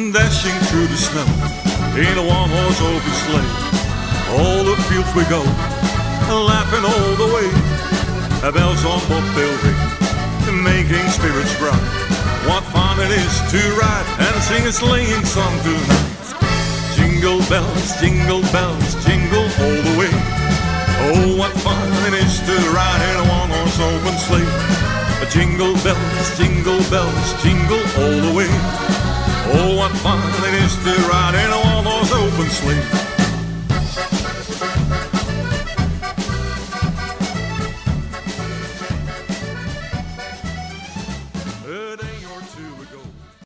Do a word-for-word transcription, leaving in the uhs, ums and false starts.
dashing through the snow in a one-horse open sleigh. All the fields we go, laughing all the way. Bells on bobtail ring, making spirits bright. What fun it is to ride and sing a sleighing song tonight. Jingle bells, jingle bells, jingle all the way. Oh, what fun it is to ride in a one-horse open sleigh. Jingle bells, jingle bells, jingle all the way. Oh, what fun it is to ride in a one-horse open sleigh.